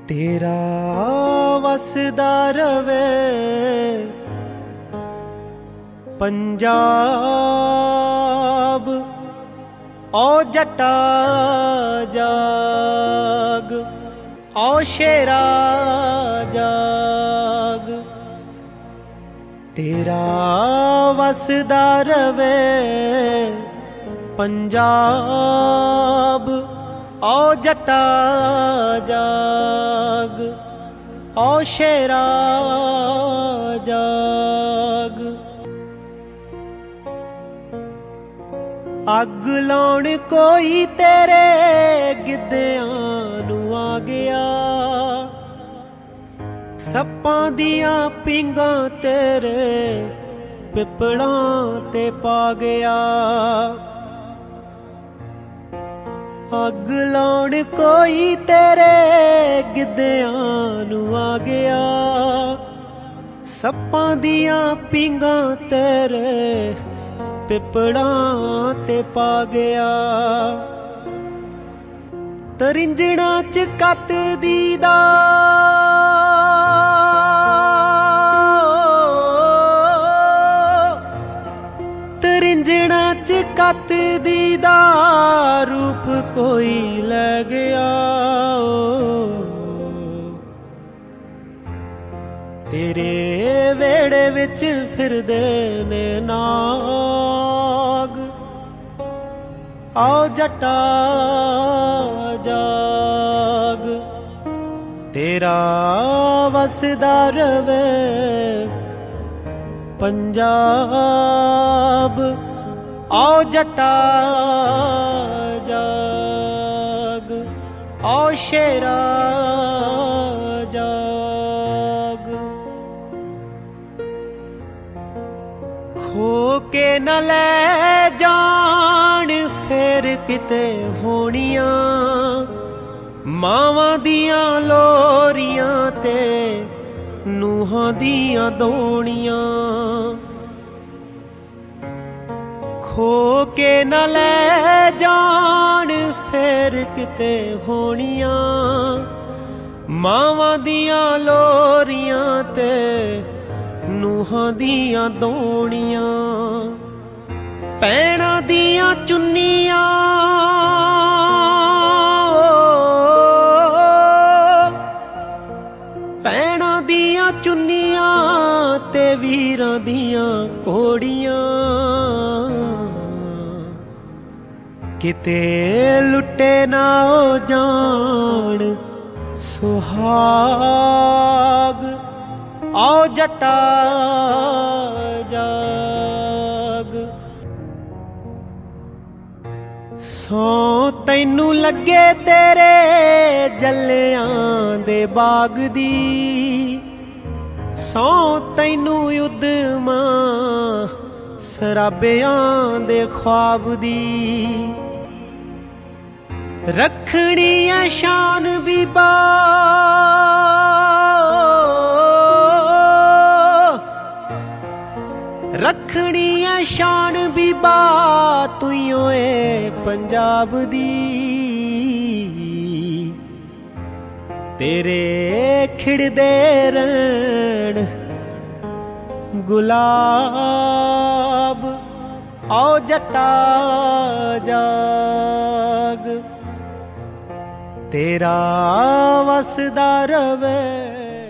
तेरा वसदा रवे पंजाब ओ जट्टा जाग ओ शेरा जाग। तेरा वसदा रवे पंजाब ओ जट्टा जाग ओ शेरा जाग। अग लाउण कोई तेरे गिद्धियां नूं आ गया, सप्पां दियां पींगां तेरे पिपड़ां ते पा गया। अग लाउण कोई तेरे गिद्धियां नूं आ गया, सप्पां दियां पींगां तेरे पिपड़ां ते पा गया। तरिंजणा च कत दीदा तरिंजणा च कत दीदा रूप कोई लै गया। तेरे वेड़े विच फिरदे ने नाग आओ जट्टा जाग। तेरा वसदा रवे पंजाब आओ जट्टा जाग ओ शेरा जाग। खो के न ले जान फेर किते होणियां, मावां दियां लोरियां ते नूहां दियां दोणियां। खो के न ले जान फेर किते होणियां, मावां दियां लोरियां ते नूहां दियां दोणियां। भैणां दियां चुन्नियां भैणां दियां चुन्नियां ते वीरां दियां घोड़ियां। किते लुटे ना हो जान सुहाग आओ जट्टा जाग। सौ तैनू लगे तेरे जल्लियां दे बाग दी, सौ तैनू उद्दमां सराबियां दे ख्वाब दी। रखनी है शान बीबा रखनी है शान बीबा तुइयों ए पंजाब दी। तेरे खिड़दे रैण गुलाब आओ जट्टा जाग। तेरा वसदा रवे